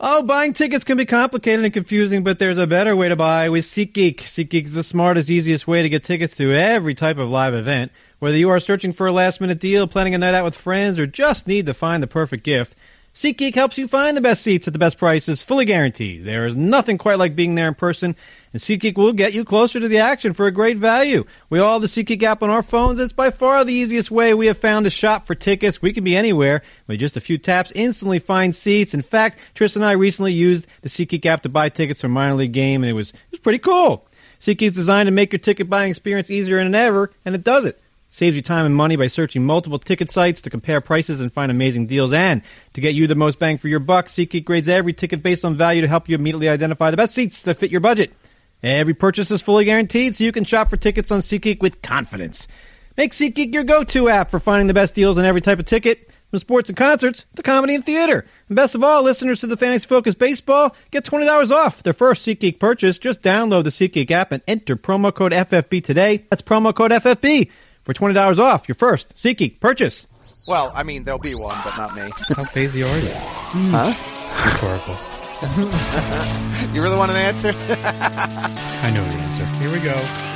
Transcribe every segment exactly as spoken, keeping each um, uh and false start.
Oh, buying tickets can be complicated and confusing, but there's a better way to buy with SeatGeek. SeatGeek is the smartest, easiest way to get tickets to every type of live event. Whether you are searching for a last-minute deal, planning a night out with friends, or just need to find the perfect gift, SeatGeek helps you find the best seats at the best prices, fully guaranteed. There is nothing quite like being there in person, and SeatGeek will get you closer to the action for a great value. We all have the SeatGeek app on our phones. It's by far the easiest way we have found to shop for tickets. We can be anywhere. With just a few taps, instantly find seats. In fact, Tristan and I recently used the SeatGeek app to buy tickets for a minor league game, and it was, it was pretty cool. SeatGeek is designed to make your ticket buying experience easier than ever, and it does it. Saves you time and money by searching multiple ticket sites to compare prices and find amazing deals. And to get you the most bang for your buck, SeatGeek grades every ticket based on value to help you immediately identify the best seats that fit your budget. Every purchase is fully guaranteed, so you can shop for tickets on SeatGeek with confidence. Make SeatGeek your go-to app for finding the best deals on every type of ticket, from sports and concerts to comedy and theater. And best of all, listeners to the Fantasy Focus Baseball get twenty dollars off their first SeatGeek purchase. Just download the SeatGeek app and enter promo code F F B today. That's promo code F F B. For twenty dollars off your first SeatGeek purchase. Well, I mean, there'll be one, but not me. How crazy are you? Huh? Rhetorical. You really want an answer? I know the answer. Here we go.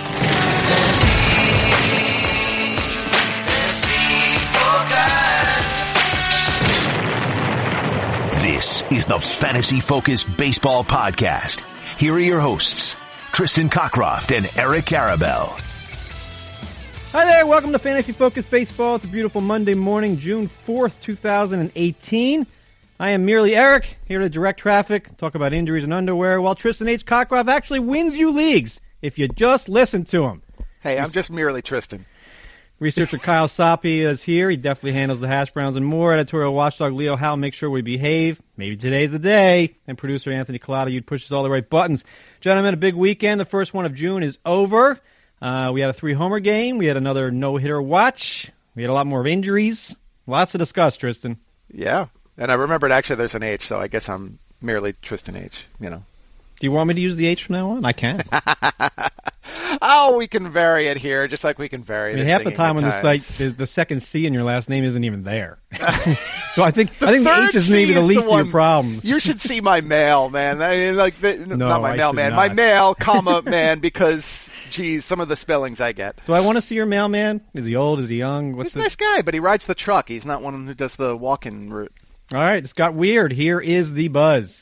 This is the Fantasy Focus Baseball Podcast. Here are your hosts, Tristan Cockcroft and Eric Karabell. Hi there, welcome to Fantasy Focus Baseball. It's a beautiful Monday morning, June fourth, two thousand eighteen. I am merely Eric, here to direct traffic, talk about injuries and underwear, while Tristan H. Cockcroft actually wins you leagues if you just listen to him. Hey, I'm just merely Tristan. Researcher Kyle Soppe is here. He definitely handles the hash browns and more. Editorial watchdog Leo Howe makes sure we behave. Maybe today's the day. And producer Anthony Collada, you pushes all the right buttons. Gentlemen, a big weekend. The first one of June is over. Uh, we had a three-homer game. We had another no-hitter watch. We had a lot more injuries. Lots to discuss, Tristan. Yeah, and I remembered actually there's an H, so I guess I'm merely Tristan H, you know. Do you want me to use the H from now on? I can. Oh, we can vary it here, just like we can vary I mean, the half the time on the site, the, the second C in your last name isn't even there. So I think the I think the H is maybe the least the of your problems. You should see my mail, man. I mean, like the, no, not my I mail, should man. not. My mail, comma, man, because, geez, some of the spellings I get. Do I want to see your mailman? Is he old? Is he young? What's He's a nice guy, but he rides the truck. He's not one who does the walk-in route. All right, it's got weird. Here is the buzz.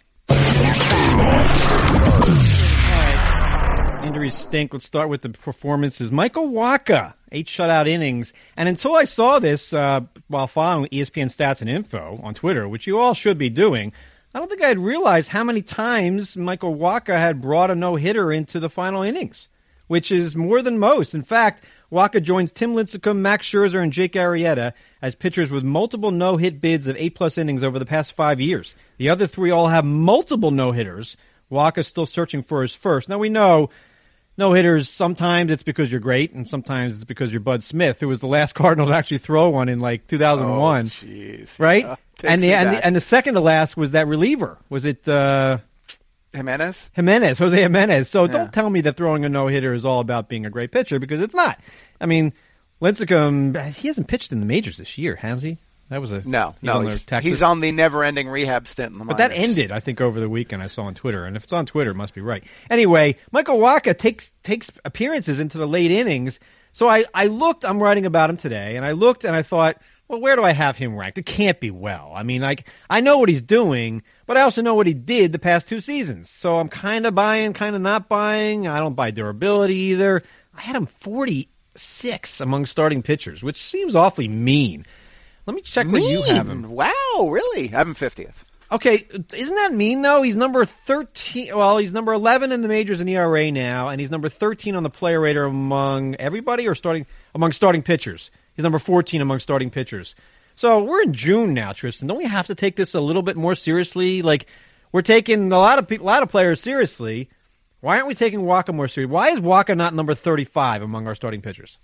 Injuries stink. Let's start with the performances. Michael Wacha, eight shutout innings. And until I saw this uh, while following E S P N Stats and Info on Twitter, which you all should be doing, I don't think I had realized how many times Michael Wacha had brought a no-hitter into the final innings, which is more than most. In fact, Wacha joins Tim Lincecum, Max Scherzer, and Jake Arrieta as pitchers with multiple no-hit bids of eight-plus innings over the past five years. The other three all have multiple no-hitters. Wacha's still searching for his first. Now, we know no-hitters, sometimes it's because you're great, and sometimes it's because you're Bud Smith, who was the last Cardinal to actually throw one in, like, two thousand one. Oh, jeez. Right? Uh, and, the, and, the, and the second to last was that reliever. Was it uh, Jimenez? Jimenez, Jose Jimenez. So Yeah. don't tell me that throwing a no-hitter is all about being a great pitcher, because it's not. I mean, Lincecum, he hasn't pitched in the majors this year, has he? That was a No, he's no. on He's, their he's on the never-ending rehab stint in the But minors. that ended, I think, over the weekend. I saw on Twitter, and if it's on Twitter, it must be right. Anyway, Michael Wacha takes takes appearances into the late innings. So I, I looked. I'm writing about him today, and I looked and I thought, well, where do I have him ranked? It can't be well. I mean, like I know what he's doing, but I also know what he did the past two seasons. So I'm kind of buying, kind of not buying. I don't buy durability either. I had him forty-six among starting pitchers, which seems awfully mean. Let me check where you have him. Wow, really? I have him fiftieth. Okay, isn't that mean, though? He's number thirteen. Well, he's number eleven in the majors in E R A now, and he's number thirteen on the player rater among everybody or starting among starting pitchers. He's number fourteen among starting pitchers. So we're in June now, Tristan. Don't we have to take this a little bit more seriously? Like, we're taking a lot of pe- a lot of players seriously. Why aren't we taking Wacha more seriously? Why is Wacha not number thirty-five among our starting pitchers?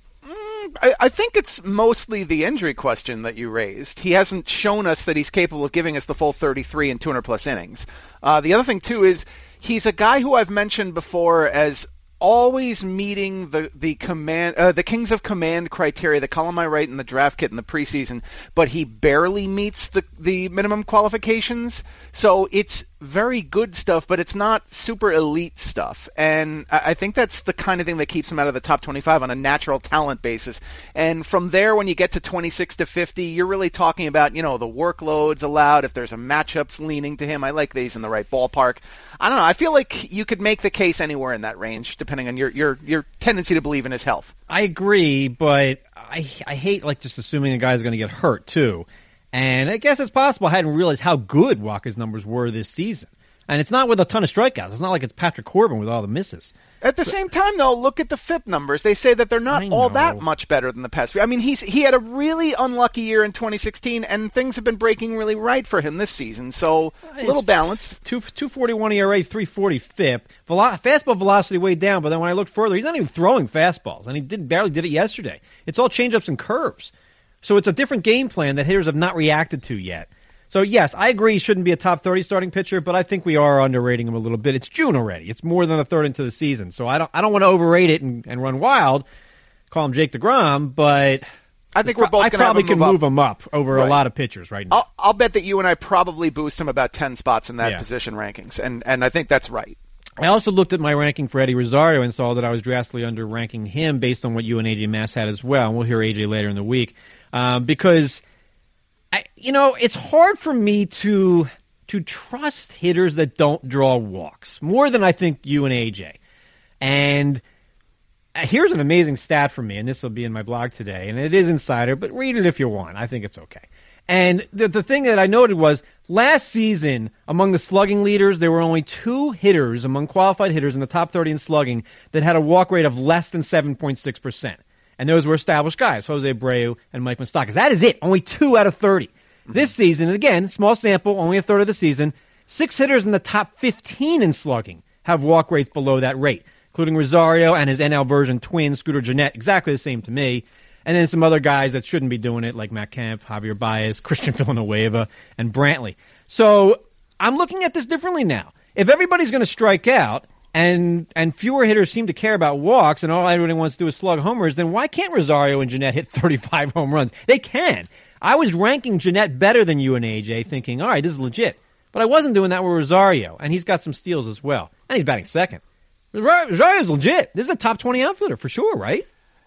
I, I think it's mostly the injury question that you raised. He hasn't shown us that he's capable of giving us the full thirty-three and two hundred plus innings. Uh, the other thing, too, is he's a guy who I've mentioned before as always meeting the the command uh, the Kings of Command criteria that Colin might write in the draft kit in the preseason, but he barely meets the the minimum qualifications. So it's very good stuff, but it's not super elite stuff. And I, I think that's the kind of thing that keeps him out of the top twenty-five on a natural talent basis. And from there, when you get to twenty-six to fifty, you're really talking about, you know, the workloads allowed, if there's a matchups leaning to him. I like that he's in the right ballpark. I don't know. I feel like you could make the case anywhere in that range, depending on your your, your tendency to believe in his health. I agree, but I I hate like just assuming a guy's going to get hurt too. And I guess it's possible I hadn't realized how good Walker's numbers were this season. And it's not with a ton of strikeouts. It's not like it's Patrick Corbin with all the misses. At the same time, though, look at the F I P numbers. They say that they're not all that much better than the past few. I mean, he's he had a really unlucky year in twenty sixteen, and things have been breaking really right for him this season. So a little balance. two forty-one E R A, three forty F I P. Velo- fastball velocity way down, but then when I looked further, he's not even throwing fastballs, and he did barely did it yesterday. It's all changeups and curves. So it's a different game plan that hitters have not reacted to yet. So, yes, I agree he shouldn't be a top thirty starting pitcher, but I think we are underrating him a little bit. It's June already. It's more than a third into the season. So I don't I don't want to overrate it and, and run wild, call him Jake DeGrom, but I think we're both I going to probably move can up. move him up over Right. a lot of pitchers right now. I'll, I'll bet that you and I probably boost him about ten spots in that Yeah. position rankings, and, and I think that's right. I also looked at my ranking for Eddie Rosario and saw that I was drastically under-ranking him based on what you and A J Mass had as well, and we'll hear A J later in the week, um, because I, you know, it's hard for me to to trust hitters that don't draw walks more than I think you and A J. And here's an amazing stat from me, and this will be in my blog today, and it is insider, but read it if you want. I think it's okay. And the the thing that I noted was last season among the slugging leaders, there were only two hitters among qualified hitters in the top thirty in slugging that had a walk rate of less than seven point six percent. And those were established guys, Jose Abreu and Mike Moustakas. That is it. Only two out of thirty. Mm-hmm. This season, and again, small sample, only a third of the season, six hitters in the top fifteen in slugging have walk rates below that rate, including Rosario and his N L version twin, Scooter Gennett, exactly the same to me. And then some other guys that shouldn't be doing it, like Matt Kemp, Javier Baez, Christian Villanueva, and Brantley. So I'm looking at this differently now. If everybody's going to strike out, and and fewer hitters seem to care about walks, and all everybody wants to do is slug homers, then why can't Rosario and Gennett hit thirty-five home runs? They can. I was ranking Gennett better than you and A J, thinking, all right, this is legit. But I wasn't doing that with Rosario, and he's got some steals as well. And he's batting second. Rosario's legit. This is a top twenty outfielder for sure, right?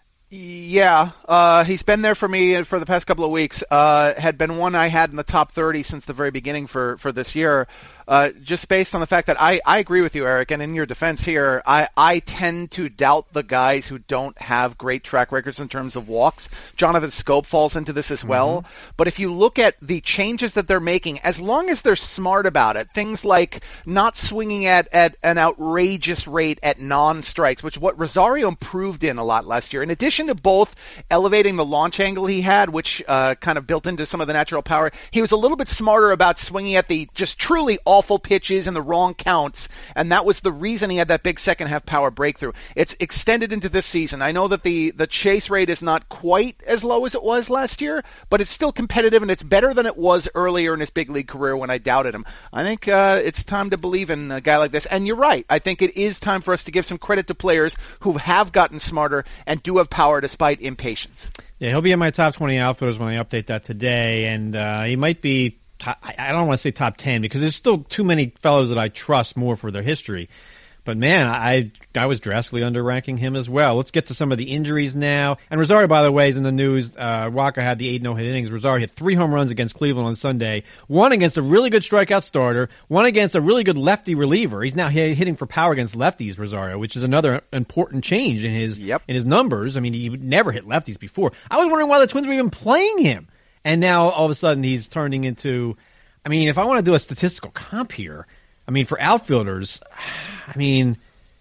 Yeah, uh, he's been there for me for the past couple of weeks. Uh, had been one I had in the top thirty since the very beginning for, for this year. Uh, just based on the fact that I, I agree with you, Eric, and in your defense here, I, I tend to doubt the guys who don't have great track records in terms of walks. Jonathan Scope falls into this as well. Mm-hmm. But if you look at the changes that they're making, as long as they're smart about it, things like not swinging at, at an outrageous rate at non-strikes, which what Rosario improved in a lot last year, in addition to both elevating the launch angle he had, which uh, kind of built into some of the natural power, he was a little bit smarter about swinging at the just truly awful pitches and the wrong counts, and that was the reason he had that big second half power breakthrough. It's extended into this season. I know that the, the chase rate is not quite as low as it was last year, but it's still competitive, and it's better than it was earlier in his big league career when I doubted him. I think uh, it's time to believe in a guy like this, and you're right. I think it is time for us to give some credit to players who have gotten smarter and do have power despite impatience. Yeah, he'll be in my top twenty outfielders when I update that today, and uh, he might be top, I don't want to say top ten because there's still too many fellows that I trust more for their history. But, man, I I was drastically under-ranking him as well. Let's get to some of the injuries now. And Rosario, by the way, is in the news. Uh, Walker had the eight no-hit innings. Rosario hit three home runs against Cleveland on Sunday, one against a really good strikeout starter, one against a really good lefty reliever. He's now hit, hitting for power against lefties, Rosario, which is another important change in his yep. in his numbers. I mean, he never hit lefties before. I was wondering why the Twins were even playing him. And now, all of a sudden, he's turning into – I mean, if I want to do a statistical comp here – I mean, for outfielders, I mean,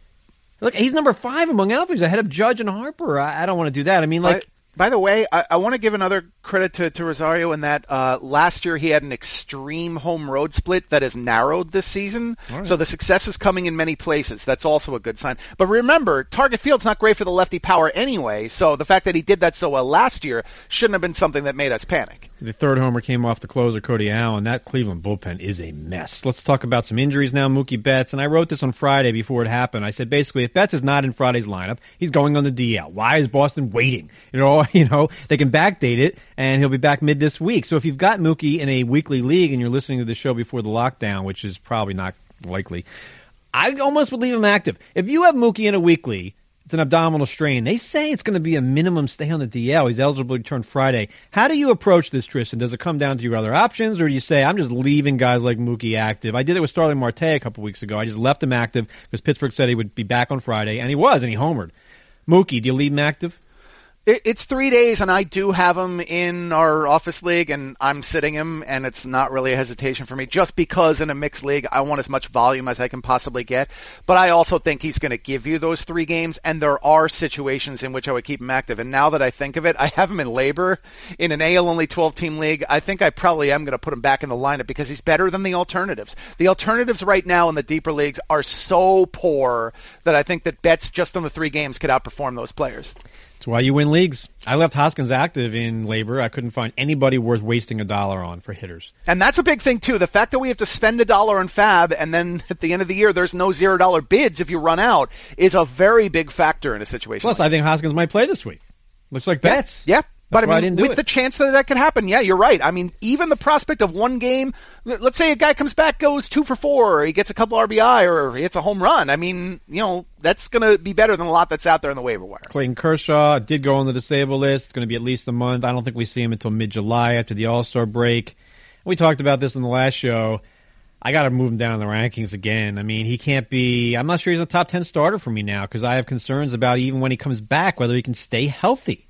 look, he's number five among outfielders ahead of Judge and Harper. I, I don't want to do that. I mean, like. By, by the way, I, I want to give another credit to, to Rosario in that uh, last year he had an extreme home road split that has narrowed this season. Right. So the success is coming in many places. That's also a good sign. But remember, Target Field's not great for the lefty power anyway. So the fact that he did that so well last year shouldn't have been something that made us panic. The third homer came off the closer, Cody Allen. That Cleveland bullpen is a mess. Let's talk about some injuries now. Mookie Betts, and I wrote this on Friday before it happened. I said basically, if Betts is not in Friday's lineup, he's going on the D L. Why is Boston waiting? You know, you know they can backdate it, and he'll be back mid this week. So if you've got Mookie in a weekly league and you're listening to the show before the lockdown, which is probably not likely, I almost would leave him active. If you have Mookie in a weekly, it's an abdominal strain. They say it's going to be a minimum stay on the D L. He's eligible to return Friday. How do you approach this, Tristan? Does it come down to your other options, or do you say, I'm just leaving guys like Mookie active? I did it with Starling Marte a couple weeks ago. I just left him active because Pittsburgh said he would be back on Friday, and he was, and he homered. Mookie, do you leave him active? It's three days, and I do have him in our office league, and I'm sitting him, and it's not really a hesitation for me, just because in a mixed league, I want as much volume as I can possibly get. But I also think he's going to give you those three games, and there are situations in which I would keep him active. And now that I think of it, I have him in labor in an A L-only twelve-team league. I think I probably am going to put him back in the lineup because he's better than the alternatives. The alternatives right now in the deeper leagues are so poor that I think that Betts just on the three games could outperform those players. That's why you win leagues. I left Hoskins active in labor. I couldn't find anybody worth wasting a dollar on for hitters. And that's a big thing, too. The fact that we have to spend a dollar on Fab and then at the end of the year there's no zero-dollar bids if you run out is a very big factor in a situation Plus, like I think Hoskins might play this week. Looks like Betts. Yeah. yeah. But That's I mean, I with it. the chance that that could happen, yeah, you're right. I mean, even the prospect of one game, let's say a guy comes back, goes two for four, or he gets a couple R B I, or he hits a home run. I mean, you know, that's going to be better than a lot that's out there in the waiver wire. Clayton Kershaw did go on the disabled list. It's going to be at least a month. I don't think we see him until mid-July after the All-Star break. We talked about this in the last show. I got to move him down in the rankings again. I mean, he can't be – I'm not sure he's a top ten starter for me now because I have concerns about even when he comes back whether he can stay healthy.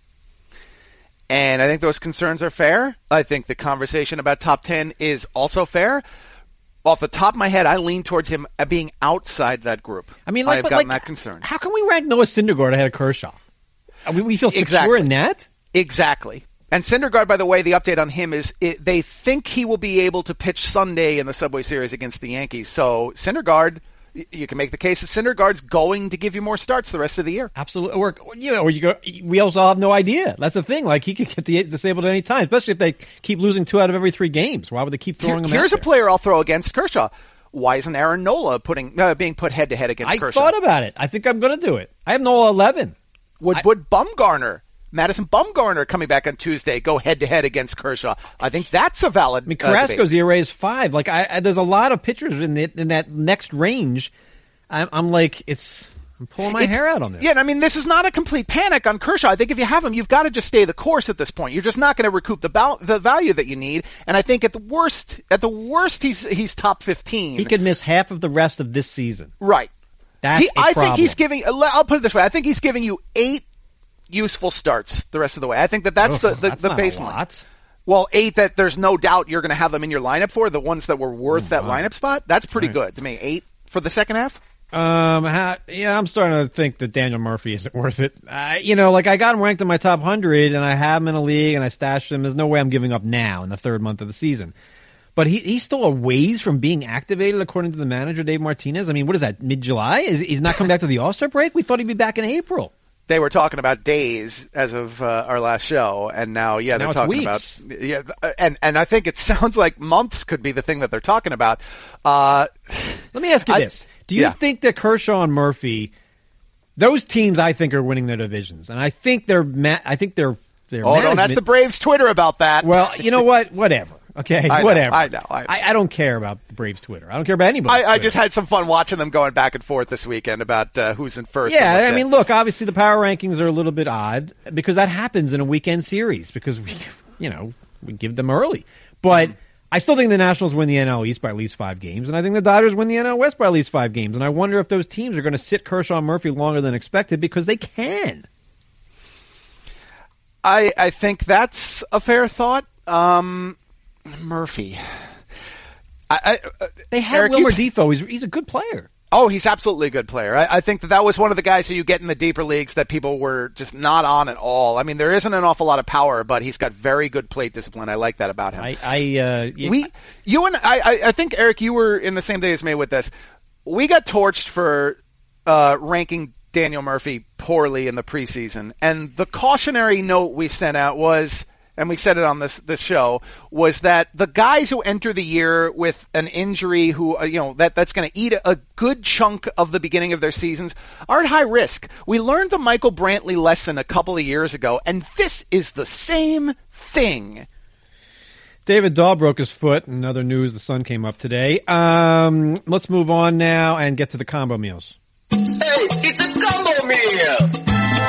And I think those concerns are fair. I think the conversation about top ten is also fair. Off the top of my head, I lean towards him being outside that group. I mean, like, I've but gotten like, that concern. How can we rank Noah Syndergaard ahead of Kershaw? We, we feel secure exactly. in that? Exactly. And Syndergaard, by the way, the update on him is it, they think he will be able to pitch Sunday in the Subway Series against the Yankees. So Syndergaard, you can make the case that Syndergaard's going to give you more starts the rest of the year. Absolutely. Or, you know, or you go, we also have no idea. That's the thing. Like, he could get disabled at any time, especially if they keep losing two out of every three games. Why would they keep throwing Here, him Here's out a player I'll throw against Kershaw. Why isn't Aaron Nola putting uh, being put head-to-head against I Kershaw? I thought about it. I think I'm going to do it. I have Nola eleven. Would, I, would Bumgarner, Madison Bumgarner coming back on Tuesday, go head-to-head against Kershaw? I think that's a valid I mean, uh, Carrasco's debate. E R A is five. Like, I, I, there's a lot of pitchers in, the, in that next range. I'm, I'm like, it's... I'm pulling my It's, hair out on this. Yeah, I mean, this is not a complete panic on Kershaw. I think if you have him, you've got to just stay the course at this point. You're just not going to recoup the val- the value that you need. And I think at the worst, at the worst, he's he's top fifteen. He could miss half of the rest of this season. Right. That's he, a I problem. think he's giving. I'll put it this way. I think he's giving you eight useful starts the rest of the way. I think that that's Oof, the the, that's the not baseline. A lot. Well, eight that there's no doubt you're going to have them in your lineup for, the ones that were worth oh, that wow. lineup spot. That's pretty right. good to me. Eight for the second half. Um, ha, yeah, I'm starting to think that Daniel Murphy isn't worth it. I, you know, like I got him ranked in my top one hundred, and I have him in a league, and I stashed him. There's no way I'm giving up now in the third month of the season. But he he's still a ways from being activated, according to the manager, Dave Martinez. I mean, what is that, mid-July? Is he's not coming back to the All-Star break? We thought he'd be back in April. They were talking about days as of uh, our last show, and now, yeah, now they're talking weeks. about, yeah, and and I think it sounds like months could be the thing that they're talking about. Uh, Let me ask you I, this: Do you yeah. think that Kershaw and Murphy, those teams, I think, are winning their divisions, and I think they're, ma- I think they're, they're. Oh, don't ask the Braves Twitter about that. Well, you know what? Whatever. Okay, I know, whatever. I know. I, know. I, I don't care about the Braves Twitter. I don't care about anybody. I, I just had some fun watching them going back and forth this weekend about uh, who's in first. Yeah, and I what mean, look, obviously the power rankings are a little bit odd because that happens in a weekend series because we, you know, we give them early. But mm-hmm. I still think the Nationals win the N L East by at least five games, and I think the Dodgers win the N L West by at least five games. And I wonder if those teams are going to sit Kershaw and Murphy longer than expected because they can. I I think that's a fair thought. Um, Murphy. I, I, they have Eric, Wilmer you... Defoe. He's, he's a good player. Oh, he's absolutely a good player. I, I think that that was one of the guys who you get in the deeper leagues that people were just not on at all. I mean, there isn't an awful lot of power, but he's got very good plate discipline. I like that about him. I, I uh, yeah, we, you and I, I think Eric, you were in the same day as me with this. We got torched for uh, ranking Daniel Murphy poorly in the preseason, and the cautionary note we sent out was, and we said it on this this show, was that the guys who enter the year with an injury, who uh, you know that that's going to eat a, a good chunk of the beginning of their seasons, are at high risk. We learned the Michael Brantley lesson a couple of years ago, and this is the same thing. David Dahl broke his foot. In other news, the sun came up today. Um, let's move on now and get to the combo meals. Hey, it's a combo meal!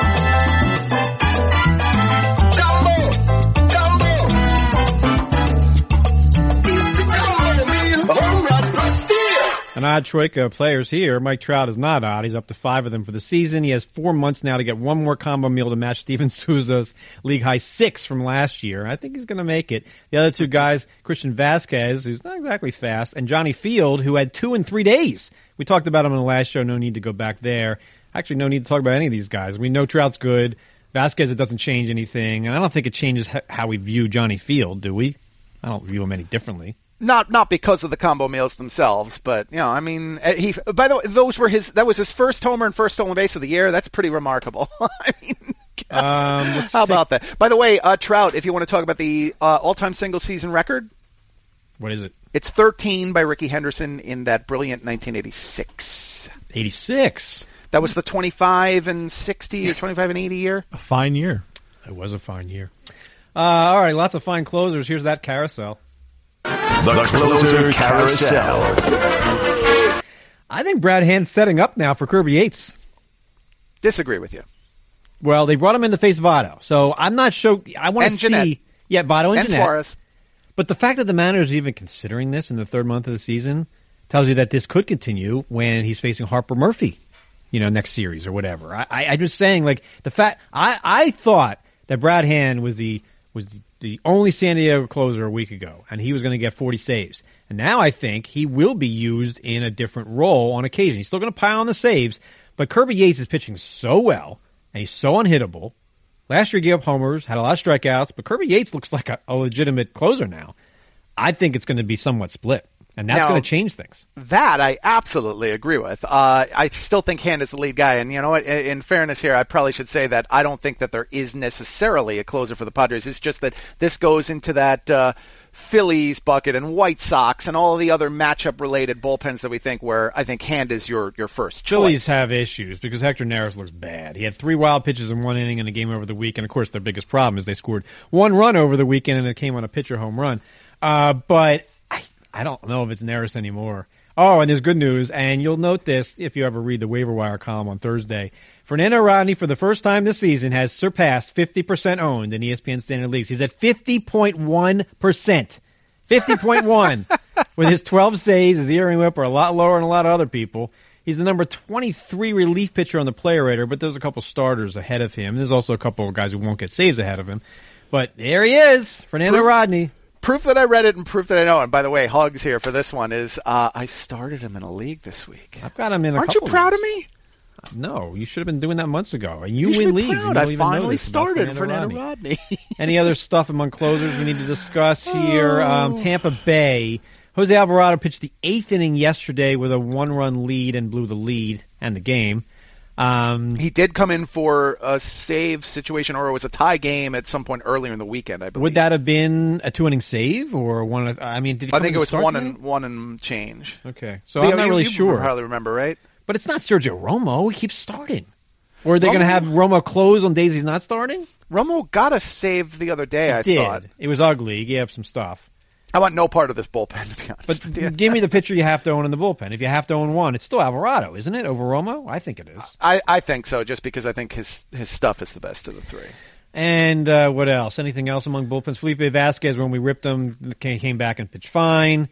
An odd troika of players here. Mike Trout is not odd. He's up to five of them for the season. He has four months now to get one more combo meal to match Steven Souza's league-high six from last year. I think he's going to make it. The other two guys, Christian Vasquez, who's not exactly fast, and Johnny Field, who had two in three days. We talked about him in the last show. No need to go back there. Actually, no need to talk about any of these guys. We know Trout's good. Vasquez, it doesn't change anything. And I don't think it changes how we view Johnny Field, do we? I don't view him any differently. Not not because of the combo meals themselves, but you know, I mean, he. By the way, those were his. That was his first homer and first stolen base of the year. That's pretty remarkable. I mean, um, how take... about that? By the way, uh, Trout, if you want to talk about the uh, all-time single-season record, what is it? It's thirteen by Ricky Henderson in that brilliant nineteen eighty-six. eighty-six. That was the twenty-five and sixty or twenty-five and eighty year. A fine year. It was a fine year. Uh, all right, lots of fine closers. Here's that carousel. The, the Closer Carousel. I think Brad Hand's setting up now for Kirby Yates. Disagree with you. Well, they brought him in to face Votto, so I'm not sure. I want to see. Jeanette. Yeah, Votto and, and Jeanette. Suarez. But the fact that the manager is even considering this in the third month of the season tells you that this could continue when he's facing Harper Murphy, you know, next series or whatever. I, I, I'm just saying, like, the fact I, I thought that Brad Hand was the was the, the only San Diego closer a week ago, and he was going to get forty saves. And now I think he will be used in a different role on occasion. He's still going to pile on the saves, but Kirby Yates is pitching so well, and he's so unhittable. Last year he gave up homers, had a lot of strikeouts, but Kirby Yates looks like a, a legitimate closer now. I think it's going to be somewhat split, and that's now, going to change things. That I absolutely agree with. Uh, I still think Hand is the lead guy, and you know what? In, in fairness here, I probably should say that I don't think that there is necessarily a closer for the Padres. It's just that this goes into that uh, Phillies bucket and White Sox and all the other matchup-related bullpens that we think where I think Hand is your, your first choice. Phillies have issues because Hector Neris looks bad. He had three wild pitches in one inning in a game over the weekend. Of course, their biggest problem is they scored one run over the weekend, and it came on a pitcher home run. Uh, but I, I don't know if it's Neris anymore. Oh, and there's good news, and you'll note this if you ever read the waiver wire column on Thursday. Fernando Rodney, for the first time this season, has surpassed fifty percent owned in E S P N Standard Leagues. He's at fifty point one percent. fifty point one with his twelve saves, his ERA whip are a lot lower than a lot of other people. He's the number twenty-three relief pitcher on the player rater, but there's a couple starters ahead of him. There's also a couple of guys who won't get saves ahead of him. But there he is, Fernando Proof, Rodney. Proof that I read it and proof that I know. And by the way, hugs here for this one is uh, I started him in a league this week. I've got him in a Aren't couple you proud leagues. of me? No, you should have been doing that months ago. And you, you win be leagues. Proud. You I don't even know finally this about started Fernando, Fernando Rodney. Rodney. Any other stuff among closers we need to discuss here? Um, Tampa Bay. Jose Alvarado pitched the eighth inning yesterday with a one-run lead and blew the lead and the game. Um, he did come in for a save situation, or it was a tie game at some point earlier in the weekend, I believe. Would that have been a two-inning save or one? Of, I mean, did he come I think in it was start one the and game? one and change. Okay, so Leo, I'm not you, really you sure. Probably remember, right? But it's not Sergio Romo. He keeps starting. Or are they Romo- going to have Romo close on days he's not starting? Romo got a save the other day, He I did. thought. It was ugly. He gave up some stuff. I want no part of this bullpen, to be honest But with you. give me the pitcher you have to own in the bullpen. If you have to own one, it's still Alvarado, isn't it, over Romo? I think it is. I, I think so, just because I think his his stuff is the best of the three. And uh, what else? Anything else among bullpens? Felipe Vasquez, when we ripped him, came back and pitched fine.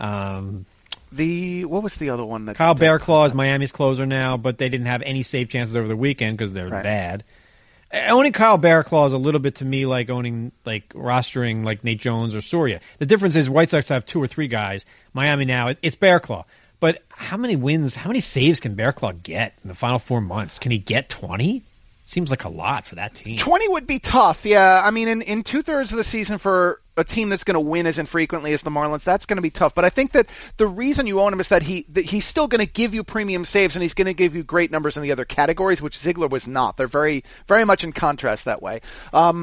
Um, The what was the other one that Kyle that- Bearclaw is Miami's closer now, but they didn't have any save chances over the weekend because they're Right. bad. Owning Kyle Bearclaw is a little bit to me like owning, like rostering like Nate Jones or Soria. The difference is White Sox have two or three guys. Miami now, it, it's Bearclaw. But how many wins, how many saves can Bearclaw get in the final four months? Can he get twenty? Seems like a lot for that team. twenty would be tough, yeah. I mean, in, in two-thirds of the season for a team that's going to win as infrequently as the Marlins, that's going to be tough. But I think that the reason you own him is that he that he's still going to give you premium saves, and he's going to give you great numbers in the other categories, which Ziegler was not. They're very, very much in contrast that way. Um,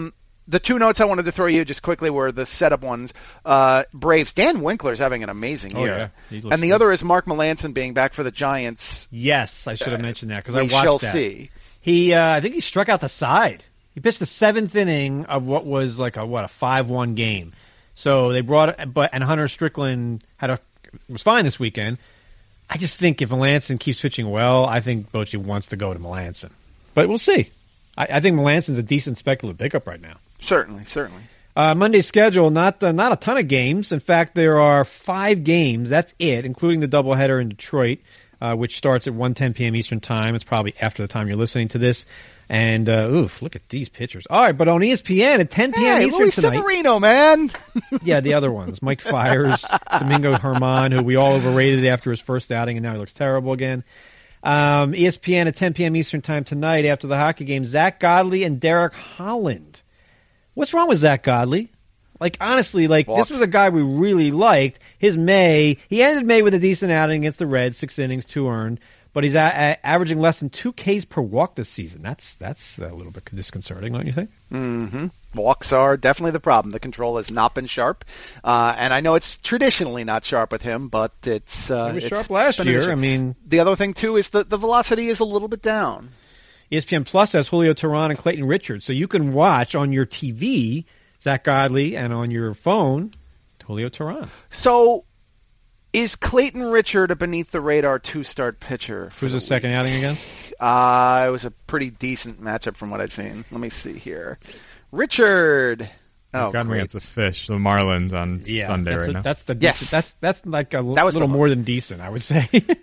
the two notes I wanted to throw you just quickly were the setup ones. Uh, Braves, Dan Winkler's having an amazing Oh, year. yeah. He looks And the good. other is Mark Melanson being back for the Giants. Yes, I should have mentioned that because I We watched shall that. see. He, uh, I think he struck out the side. He pitched the seventh inning of what was like a what a five one game. So they brought, but and Hunter Strickland had a was fine this weekend. I just think if Melanson keeps pitching well, I think Bochy wants to go to Melanson. But we'll see. I, I think Melanson's a decent speculative pickup right now. Certainly, certainly. Uh, Monday's schedule, not uh, not a ton of games. In fact, there are five games. That's it, including the doubleheader in Detroit, uh, which starts at one ten p.m. Eastern Time. It's probably after the time you're listening to this. And, uh, oof, look at these pitchers. All right, but on E S P N at ten p.m. Hey, Eastern Luis tonight. Severino, man. Yeah, the other ones. Mike Fiers, Domingo Herman, who we all overrated after his first outing, and now he looks terrible again. Um, E S P N at ten p.m. Eastern Time tonight after the hockey game, Zach Godley and Derek Holland. What's wrong with Zach Godley? Like, honestly, like, Walks. this was a guy we really liked. His May, he ended May with a decent outing against the Reds, six innings, two earned. But he's a- a- averaging less than two Ks per walk this season. That's that's a little bit disconcerting, don't you think? Mm-hmm. Walks are definitely the problem. The control has not been sharp, uh, and I know it's traditionally not sharp with him, but it's uh, It was it's sharp last been an year. issue. I mean, The other thing too is that the velocity is a little bit down. E S P N Plus has Julio Teheran and Clayton Richards, so you can watch on your T V Zach Godley and on your phone Julio Teheran. So, is Clayton Richard a beneath the radar two start pitcher? for Who's the the second week? outing against? Uh, it was a pretty decent matchup from what I've seen. Let me see here. Richard. Oh, got him great. against the Fish, the Marlins on Sunday that's right a, now. That's the Yes. decent, that's that's like a l- That was little the more than decent, I would say.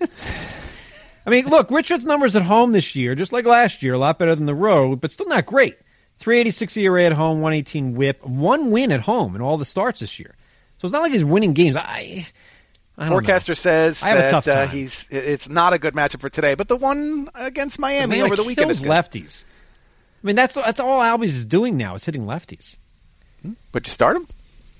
I mean, look, Richards' numbers at home this year, just like last year, a lot better than the road, but still not great. three eighty-six E R A at home, one eighteen whip, one win at home in all the starts this year. So it's not like he's winning games. I, I don't Forecaster know. says I have a that tough uh, time. he's it's not a good matchup for today, but the one against Miami Atlanta over the weekend kills is good. lefties. I mean, that's that's all Albies is doing now is hitting lefties. But you start him?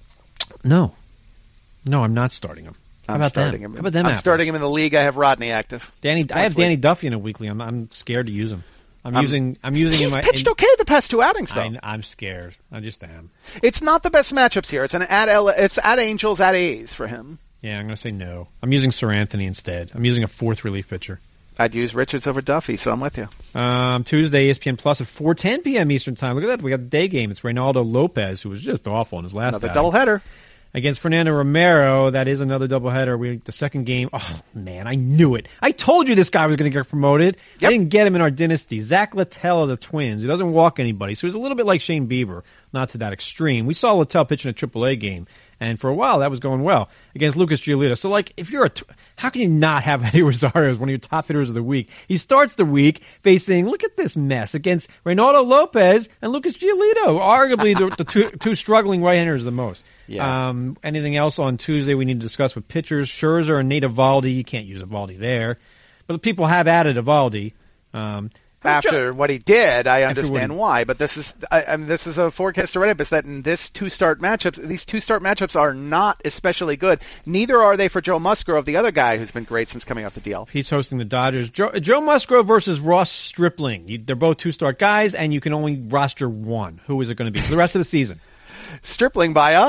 No, no, I'm not starting him. How I'm about starting them? him. How about them? I'm apples? starting him in the league. I have Rodney active. Danny, I have Monthly. Danny Duffy in a weekly. I'm I'm scared to use him. I'm Um, using I'm using He's in my. pitched in, okay the past two outings, though. I, I'm scared. I just am. It's not the best matchups here. It's an at L- it's at Angels, at A's for him. Yeah, I'm gonna say no. I'm using Sir Anthony instead. I'm using a fourth relief pitcher. I'd use Richards over Duffy, so I'm with you. Um, Tuesday, E S P N Plus at four ten p.m. Eastern Time. Look at that. We got the day game. It's Reynaldo Lopez, who was just awful in his last Another outing. doubleheader. Against Fernando Romero. That is another doubleheader. We the second game. Oh man, I knew it. I told you this guy was going to get promoted. Yep. I didn't get him in our dynasty. Zach Littell of the Twins. He doesn't walk anybody, so he's a little bit like Shane Bieber, not to that extreme. We saw Littell pitch in a triple A game, and for a while that was going well against Lucas Giolito. So like, if you're a, tw- how can you not have Eddie Rosario as one of your top hitters of the week? He starts the week facing, look at this mess against Reynaldo Lopez and Lucas Giolito, arguably the, the two, two struggling right-handers the most. Yeah. Um, anything else on Tuesday we need to discuss with pitchers? Scherzer and Nate Eovaldi. You can't use Eovaldi there, but people have added Eovaldi. Um, After what he did, I After understand what he- why. But this is, I, I mean, this is a forecaster Reddit. It's that in this two-start matchups, these two-start matchups are not especially good. Neither are they for Joe Musgrove, the other guy who's been great since coming off the deal. He's hosting the Dodgers. Joe, Joe Musgrove versus Ross Stripling. You, they're both two-start guys, and you can only roster one. Who is it going to be for the rest of the season? Stripling by a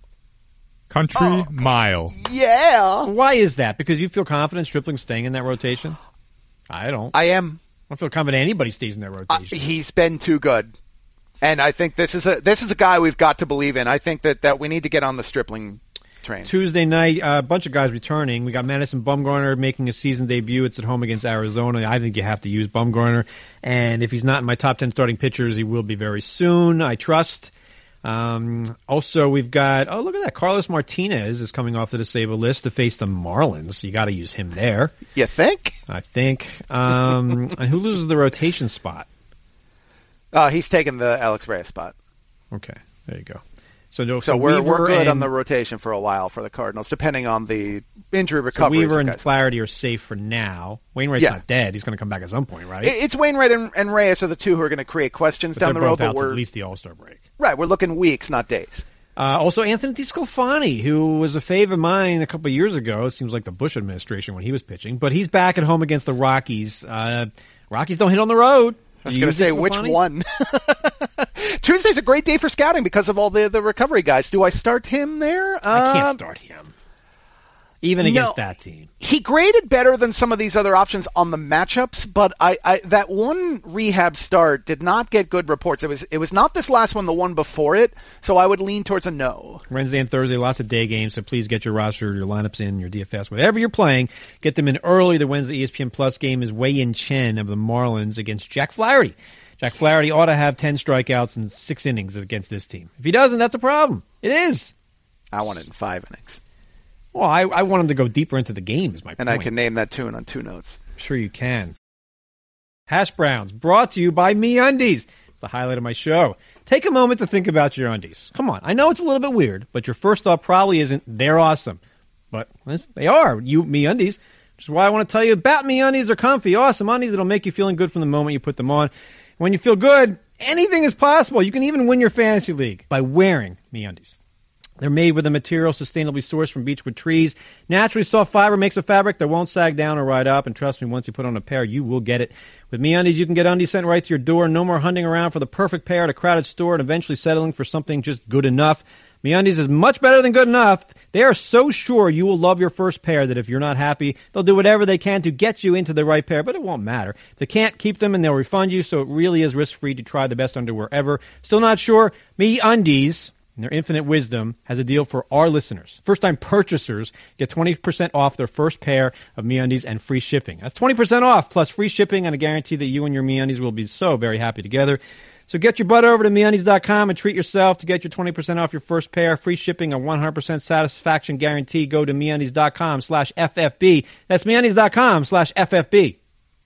Country Oh. mile. yeah. Why is that? Because you feel confident Stripling staying in that rotation? I don't. I I am. don't feel confident anybody stays in that Uh, rotation. he's been too good, and I think this is a this is a guy we've got to believe in. I think that, that we need to get on the Stripling train. Tuesday night, uh, a bunch of guys returning. We got Madison Bumgarner making a season debut. It's at home against Arizona. I think you have to use Bumgarner. And if he's not in my top ten starting pitchers, he will be very soon, I trust. Um, also, we've got, oh, look at that. Carlos Martinez is coming off the disabled list to face the Marlins. You got to use him there, You think? I think. Um, and who loses the rotation spot? Uh, he's taken the Alex Reyes spot. Okay, there you go. So, no, So, so we're Weaver we're good and, on the rotation for a while for the Cardinals, depending on the injury so recovery. Weaver and Flaherty are safe for now. Wainwright's Yeah. not dead. He's going to come back at some point, right? It's Wainwright and, and Reyes are the two who are going to create questions But down the they're road, both out but to we're at least the All-Star break. right. We're looking weeks, not days. Uh, also, Anthony DeSclafani, who was a fave of mine a couple of years ago. It seems like the Bush administration when he was pitching. But he's back at home against the Rockies. Uh, Rockies don't hit on the road. I was Do you going to use say which DeSclafani? one. Tuesday's a great day for scouting because of all the, the recovery guys. Do I start him there? I can't Um, start him. Even no. against that team. He graded better than some of these other options on the matchups, but I, I that one rehab start did not get good reports. It was it was not this last one, the one before it, so I would lean towards a no. Wednesday and Thursday, lots of day games, so please get your roster, your lineups in, your D F S, whatever you're playing. Get them in early. The Wednesday E S P N Plus game is Wei-Yin Chen of the Marlins against Jack Flaherty. Jack Flaherty ought to have ten strikeouts in six innings against this team. If he doesn't, that's a problem. It is. I want it in five innings. Well, I, I want him to go deeper into the game is my And point. I can name that tune on two notes. Sure you can. Hash Browns, brought to you by MeUndies. It's the highlight of my show. Take a moment to think about your undies. Come on, I know it's a little bit weird, but your first thought probably isn't, they're awesome. But they are, you MeUndies. Which is why I want to tell you about MeUndies. They're comfy, awesome undies that'll make you feeling good from the moment you put them on. When you feel good, anything is possible. You can even win your fantasy league by wearing MeUndies. They're made with a material sustainably sourced from beechwood trees. Naturally soft fiber makes a fabric that won't sag down or ride up. And trust me, once you put on a pair, you will get it. With MeUndies, you can get undies sent right to your door. No more hunting around for the perfect pair at a crowded store and eventually settling for something just good enough. MeUndies is much better than good enough. They are so sure you will love your first pair that if you're not happy, they'll do whatever they can to get you into the right pair, but it won't matter. If they can't, keep them and they'll refund you, so it really is risk-free to try the best underwear ever. Still not sure? MeUndies, and their infinite wisdom, has a deal for our listeners. First-time purchasers get twenty percent off their first pair of MeUndies and free shipping. That's twenty percent off, plus free shipping and a guarantee that you and your MeUndies will be so very happy together. So get your butt over to MeUndies dot com and treat yourself to get your twenty percent off your first pair. Free shipping, a one hundred percent satisfaction guarantee. Go to MeUndies dot com slash F F B. That's MeUndies dot com slash F F B.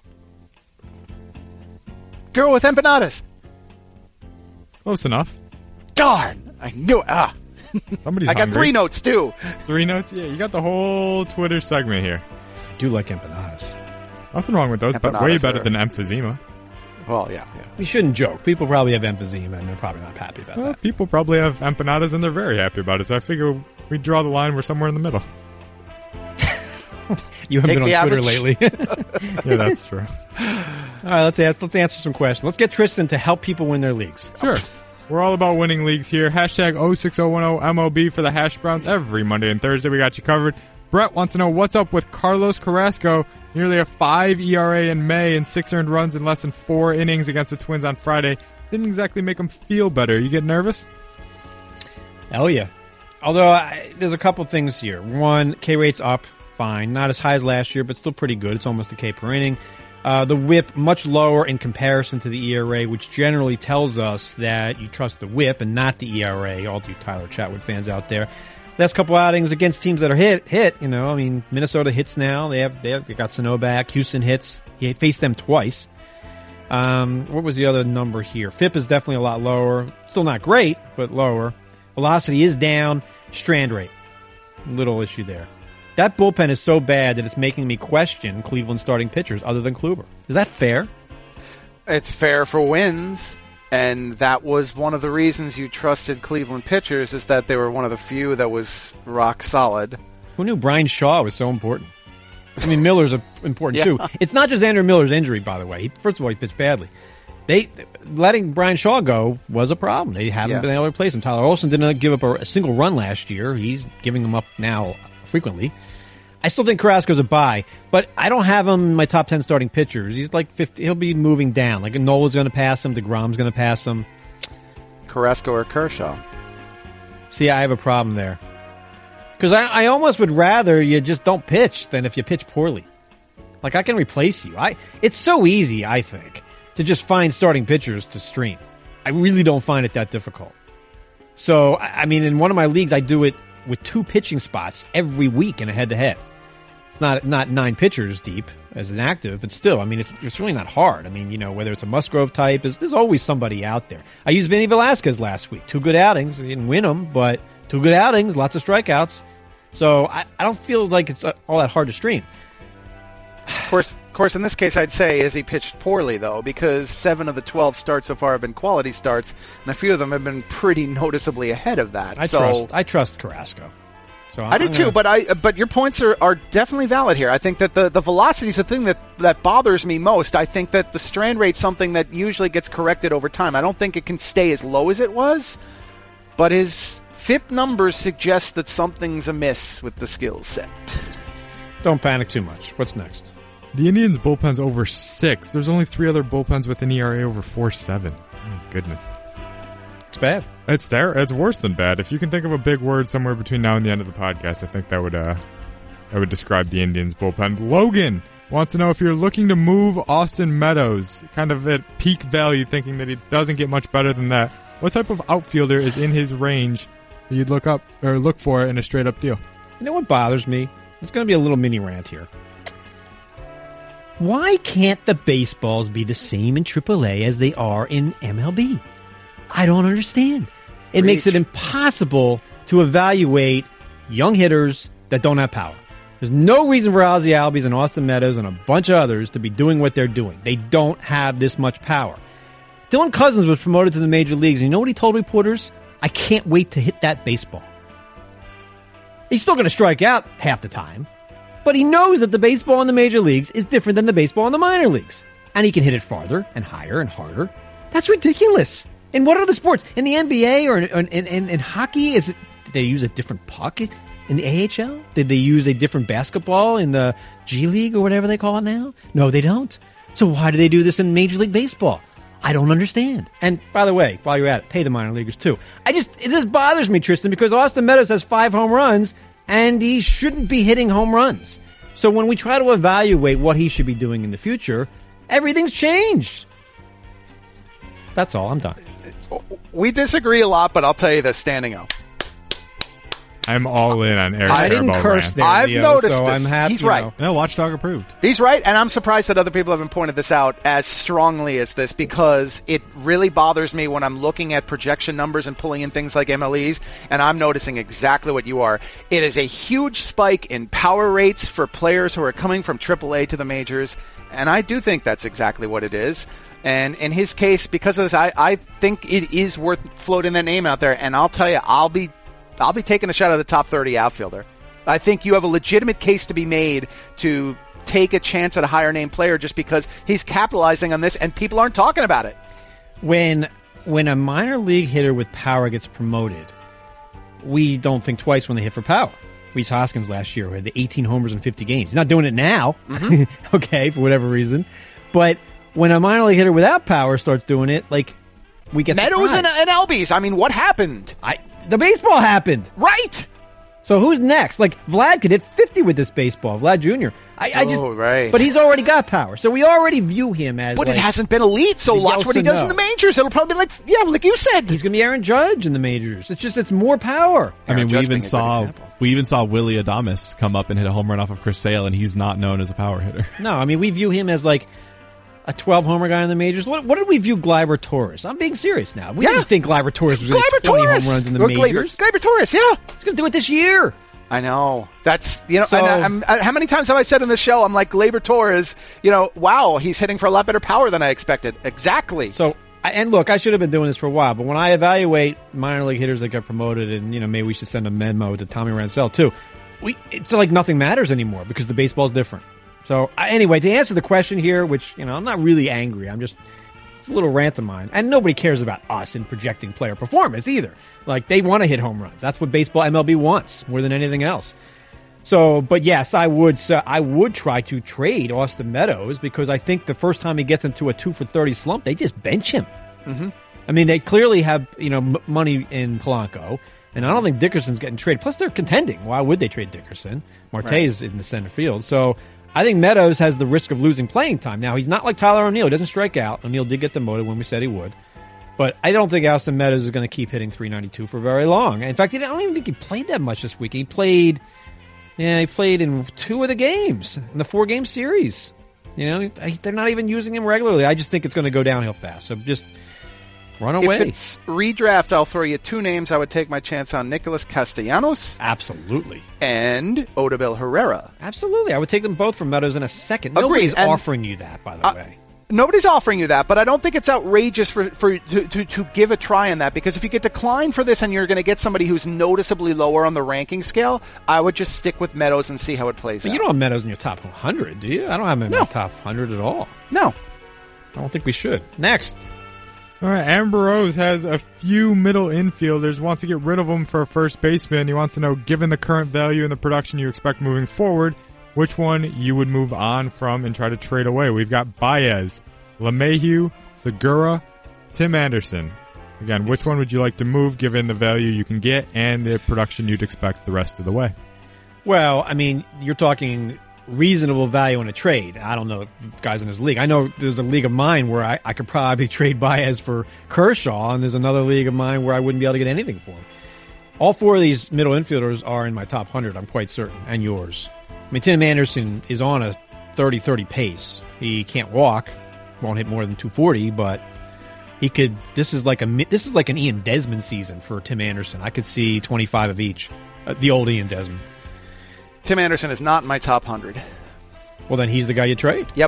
Girl with empanadas. Close enough. Darn! I knew it. Ah. Somebody's I got hungry. three notes, too. Three notes? Yeah, you got the whole Twitter segment here. I do like empanadas. Nothing wrong with those, but Empanadas way better are- than emphysema. Well, yeah, yeah. We shouldn't joke. People probably have emphysema, and they're probably not happy about Well, that. people probably have empanadas and they're very happy about it, so I figure we draw the line, we're somewhere in the middle. You haven't Take been on the Twitter average. lately. Yeah, that's true. All right, let's ask, let's answer some questions. Let's get Tristan to help people win their leagues. Sure. We're all about winning leagues here. Hashtag oh six oh one oh M O B for the Hash Browns every Monday and Thursday. We got you covered. Brett wants to know what's up with Carlos Carrasco. Nearly a five E R A in May and six earned runs in less than four innings against the Twins on Friday. Didn't exactly make him feel better. You get nervous? Hell yeah. Although I, there's a couple things here. One, K rate's up, fine. Not as high as last year, but still pretty good. It's almost a K per inning. Uh, the whip much lower in comparison to the E R A, which generally tells us that you trust the whip and not the E R A. All you Tyler Chatwood fans out there. Last couple outings against teams that are hit, hit. You know, I mean, Minnesota hits now. They have they have they got Sano back. Houston hits. He faced them twice. Um, what was the other number here? F I P is definitely a lot lower. Still not great, but lower. Velocity is down. Strand rate, little issue there. That bullpen is so bad that it's making me question Cleveland starting pitchers other than Kluber. Is that fair? It's fair for wins, and that was one of the reasons you trusted Cleveland pitchers, is that they were one of the few that was rock solid. Who knew Brian Shaw was so important? I mean, Miller's important Yeah. too. It's not just Andrew Miller's injury, by the way. He, first of all, he pitched badly. They letting Brian Shaw go was a problem. They haven't Yeah. been able to replace him. Tyler Olsen didn't give up a, a single run last year. He's giving them up now frequently. I still think Carrasco's a buy, but I don't have him in my top ten starting pitchers. He's like fifty. He'll be moving down. Like Nola's going to pass him. DeGrom's going to pass him. Carrasco or Kershaw. See, I have a problem there. Because I, I almost would rather you just don't pitch than if you pitch poorly. Like, I can replace you. I It's so easy, I think, to just find starting pitchers to stream. I really don't find it that difficult. So, I I mean, in one of my leagues, I do it with two pitching spots every week in a head-to-head. It's not not nine pitchers deep as an active, but still, I mean, it's it's really not hard. I mean, you know, whether it's a Musgrove type, there's, there's always somebody out there. I used Vinny Velasquez last week. Two good outings. I didn't win them, but two good outings, lots of strikeouts. So I, I don't feel like it's uh, all that hard to stream. Of course, of course, in this case, I'd say is he pitched poorly, though, because seven of the twelve starts so far have been quality starts, and a few of them have been pretty noticeably ahead of that. I so, trust I trust Carrasco. So I did too, but I but your points are, are definitely valid here. I think that the, the velocity is the thing that, that bothers me most. I think that the strand rate's something that usually gets corrected over time. I don't think it can stay as low as it was, but his F I P numbers suggest that something's amiss with the skill set. Don't panic too much. What's next? The Indians' bullpen's over six. There's only three other bullpens with an E R A over four point seven. Oh, goodness. It's bad. It's there. It's worse than bad. If you can think of a big word somewhere between now and the end of the podcast, I think that would uh, that would describe the Indians' bullpen. Logan wants to know if you're looking to move Austin Meadows, kind of at peak value, thinking that he doesn't get much better than that. What type of outfielder is in his range that you'd look up or look for in a straight up deal? You know what bothers me? It's going to be a little mini rant here. Why can't the baseballs be the same in triple A as they are in M L B? I don't understand. It Preach. makes it impossible to evaluate young hitters that don't have power. There's no reason for Ozzie Albies and Austin Meadows and a bunch of others to be doing what they're doing. They don't have this much power. Dylan Cousins was promoted to the major leagues, and you know what he told reporters? I can't wait to hit that baseball. He's still going to strike out half the time, but he knows that the baseball in the major leagues is different than the baseball in the minor leagues. And he can hit it farther and higher and harder. That's ridiculous. In what other sports? In the N B A or in, in, in, in hockey, is it, did they use a different puck in the A H L? Did they use a different basketball in the G League or whatever they call it now? No, they don't. So why do they do this in Major League Baseball? I don't understand. And by the way, while you're at it, pay the minor leaguers too. I just, this bothers me, Tristan, because Austin Meadows has five home runs and he shouldn't be hitting home runs. So when we try to evaluate what he should be doing in the future, everything's changed. That's all. I'm done. We disagree a lot, but I'll tell you this, standing up. I'm all in on Eric I didn't Carabell curse rant. there, I've Leo, noticed so this. I'm happy. He's right. You know. No, Watchdog approved. He's right, and I'm surprised that other people haven't pointed this out as strongly as this, because it really bothers me when I'm looking at projection numbers and pulling in things like M L Es, and I'm noticing exactly what you are. It is a huge spike in power rates for players who are coming from triple A to the majors, and I do think that's exactly what it is. And in his case, because of this, I, I think it is worth floating that name out there, and I'll tell you, I'll be I'll be taking a shot at the top thirty outfielder. I think you have a legitimate case to be made to take a chance at a higher name player just because he's capitalizing on this and people aren't talking about it. When when a minor league hitter with power gets promoted, we don't think twice when they hit for power. Rhys Hoskins last year had the eighteen homers in fifty games. He's not doing it now, mm-hmm. okay, for whatever reason. But when a minor league hitter without power starts doing it, like, we get Meadows and, surprised. and Albies. I mean, what happened? I the baseball happened. Right. So who's next? Like, Vlad could hit fifty with this baseball, Vlad Junior I, I just, oh, right. But he's already got power, so we already view him as. But like, it hasn't been elite, so watch what he does no. in the majors. It'll probably be like, yeah, like you said. He's going to be Aaron Judge in the majors. It's just, it's more power. I mean, Aaron we Judge even being a good saw example. we even saw Willie Adames come up and hit a home run off of Chris Sale, and he's not known as a power hitter. No, I mean, we view him as like a twelve-homer guy in the majors. What, what did we view Gleyber Torres? I'm being serious now. We Yeah. didn't think Gleyber Torres was going to Gleyber hit twenty Torres. home runs in the Or majors. Gleyber, Gleyber Torres, yeah. He's going to do it this year. I know. That's, you know, So- and I, I'm, I, how many times have I said in this show, I'm like, Gleyber Torres, you know, wow, he's hitting for a lot better power than I expected. Exactly. So, I- and look, I should have been doing this for a while, but when I evaluate minor league hitters that get promoted, and, you know, maybe we should send a memo to Tommy Ransell, too, we it's like nothing matters anymore because the baseball's different. So, I, anyway, to answer the question here, which, you know, I'm not really angry. I'm just, it's a little rant of mine. And nobody cares about us in projecting player performance either. Like, they want to hit home runs. That's what baseball M L B wants more than anything else. So, but yes, I would uh, I would try to trade Austin Meadows because I think the first time he gets into a two for thirty slump, they just bench him. Mm-hmm. I mean, they clearly have, you know, m- money in Polanco, and I don't think Dickerson's getting traded. Plus, they're contending. Why would they trade Dickerson? Marte's in the center field. So I think Meadows has the risk of losing playing time. Now, he's not like Tyler O'Neill. He doesn't strike out. O'Neill did get demoted when we said he would. But I don't think Austin Meadows is going to keep hitting three ninety-two for very long. In fact, I don't even think he played that much this week. He played, yeah, he played in two of the games in the four-game series. You know, they're not even using him regularly. I just think it's going to go downhill fast. So just run away. If it's redraft, I'll throw you two names. I would take my chance on Nicholas Castellanos Absolutely. and Odubel Herrera. Absolutely. I would take them both from Meadows in a second. Agreed. Nobody's And- offering you that, by the Uh, way. Nobody's offering you that, but I don't think it's outrageous for, for to, to, to give a try on that, because if you get declined for this and you're going to get somebody who's noticeably lower on the ranking scale, I would just stick with Meadows and see how it plays But out. you don't have Meadows in your top one hundred, do you? I don't have him in No. my top one hundred at all. No. I don't think we should. Next. All right, Amber Rose has a few middle infielders, wants to get rid of them for a first baseman. He wants to know, given the current value and the production you expect moving forward, which one you would move on from and try to trade away. We've got Baez, LeMahieu, Segura, Tim Anderson. Again, which one would you like to move given the value you can get and the production you'd expect the rest of the way? Well, I mean, you're talking reasonable value in a trade. I don't know guys in this league. I know there's a league of mine where I, I could probably trade Baez for Kershaw, and there's another league of mine where I wouldn't be able to get anything for him. All four of these middle infielders are in my top one hundred, I'm quite certain, and yours. I mean, Tim Anderson is on a thirty thirty pace. He can't walk, won't hit more than two forty, but he could. This is like a this is like an Ian Desmond season for Tim Anderson. I could see twenty-five of each. Uh, the old Ian Desmond. Tim Anderson is not in my top one hundred. Well, then he's the guy you trade. Yep.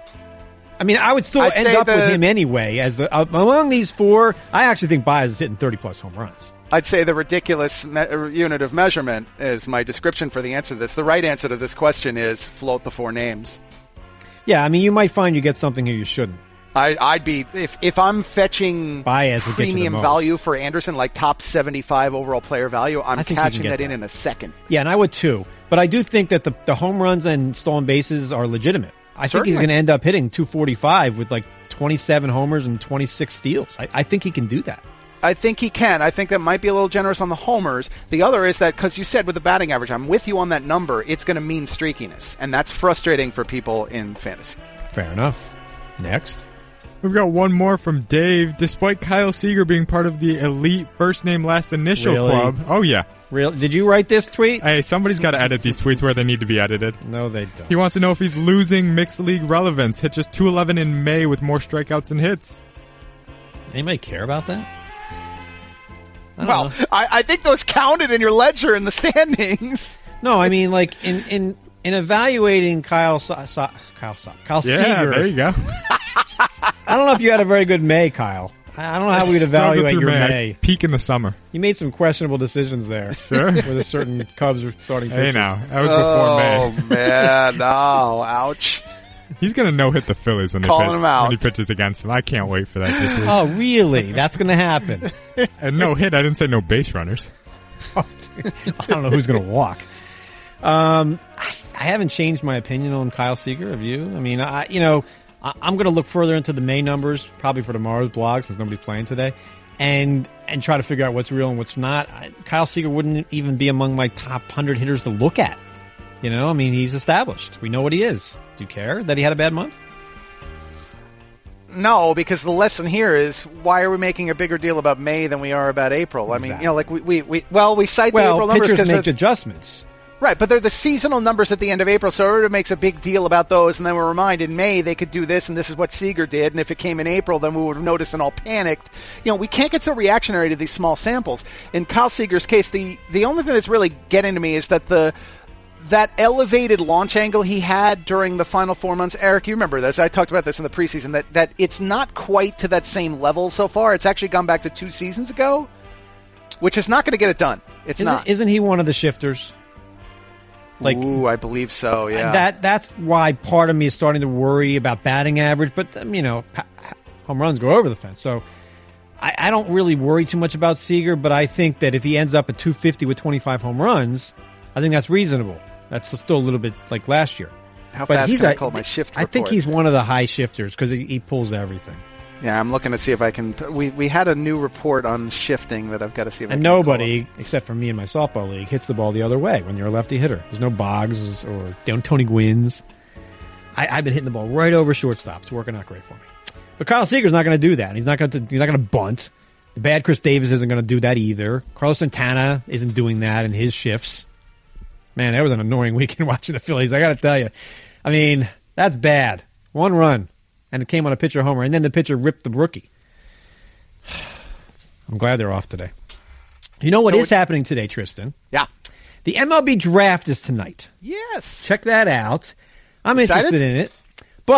I mean, I would still I'd end say up the- with him anyway. As the uh, among these four, I actually think Baez is hitting thirty plus home runs. I'd say the ridiculous me- unit of measurement is my description for the answer to this. The right answer to this question is float the four names. Yeah, I mean, you might find you get something here you shouldn't. I, I'd be if if I'm fetching Baez would get you the premium most. value for Anderson, like top seventy-five overall player value, I'm I think you can catching get that in that. in a second. Yeah, and I would too. But I do think that the, the home runs and stolen bases are legitimate. I think Certainly. he's going to end up hitting two forty-five with like twenty-seven homers and twenty-six steals. I, I think he can do that. I think he can. I think that might be a little generous on the homers. The other is that, because you said with the batting average, I'm with you on that number, it's going to mean streakiness. And that's frustrating for people in fantasy. Fair enough. Next. We've got one more from Dave. Despite Kyle Seager being part of the elite first name last initial Really? club. Oh, yeah. Real? Did you write this tweet? Hey, somebody's got to edit these tweets where they need to be edited. No, they don't. He wants to know if he's losing mixed league relevance. Hit just two eleven in May with more strikeouts than hits. Anybody care about that? I don't Well, know. I, I think those counted in your ledger in the standings. No, I mean, like, in, in, in evaluating Kyle Sa- Sa- Kyle Sa- Kyle Yeah, Seager, there you go. I don't know if you had a very good May, Kyle. I I don't know how we'd Struggled evaluate through your May. May. I peak in the summer. You made some questionable decisions there. Sure. With a certain Cubs starting pitcher. Hey, now. That was before May. Oh, man. No. Ouch. He's going to no-hit the Phillies when, they Calling pitch, him out. when he pitches against them. I can't wait for that this week. Oh, really? That's going to happen. And no hit, I didn't say no base runners. I don't know who's going to walk. Um, I, I haven't changed my opinion on Kyle Seager. Have you? I mean, I you know, I, I'm going to look further into the May numbers, probably for tomorrow's blog since nobody's playing today, and and try to figure out what's real and what's not. I, Kyle Seager wouldn't even be among my top one hundred hitters to look at. You know, I mean, he's established. We know what he is. Do you care that he had a bad month? No, because the lesson here is, why are we making a bigger deal about May than we are about April? I mean, Exactly. you know, like we, we, we well, we cite the Well, April numbers pitchers because make adjustments. right, but they're the seasonal numbers at the end of April, so everybody makes a big deal about those, and then we're reminded in May they could do this, and this is what Seager did, and if it came in April, then we would have noticed and all panicked. You know, we can't get so reactionary to these small samples. In Kyle Seager's case, the the only thing that's really getting to me is that the that elevated launch angle he had during the final four months, Eric, you remember this. I talked about this in the preseason, that, that it's not quite to that same level so far. It's actually gone back to two seasons ago, which is not going to get it done. It's Isn't, not. isn't he one of the shifters? Like Ooh, I believe so, yeah. that that's why part of me is starting to worry about batting average, but um, you know, pa- home runs go over the fence. So I, I don't really worry too much about Seager, but I think that if he ends up at two fifty with twenty-five home runs, I think that's reasonable. That's still a little bit like last year. How But fast he's can I a- call my shift I think report? he's one of the high shifters because he, he pulls everything. Yeah, I'm looking to see if I can. We we had a new report on shifting that I've got to see if I And can call nobody, up. except for me in my softball league, hits the ball the other way when you're a lefty hitter. There's no Boggs or don't Tony Gwynns. I, I've been hitting the ball right over shortstop. It's working out great for me. But Kyle Seager's not going to do that. He's not going to. He's not going to bunt. The bad Chris Davis isn't going to do that either. Carlos Santana isn't doing that in his shifts. Man, that was an annoying weekend watching the Phillies. I got to tell you. I mean, that's bad. One run, and it came on a pitcher homer, and then the pitcher ripped the rookie. I'm glad they're off today. You know what So is it- happening today, Tristan? Yeah. The M L B draft is tonight. Yes. Check that out. I'm Excited? interested in it. But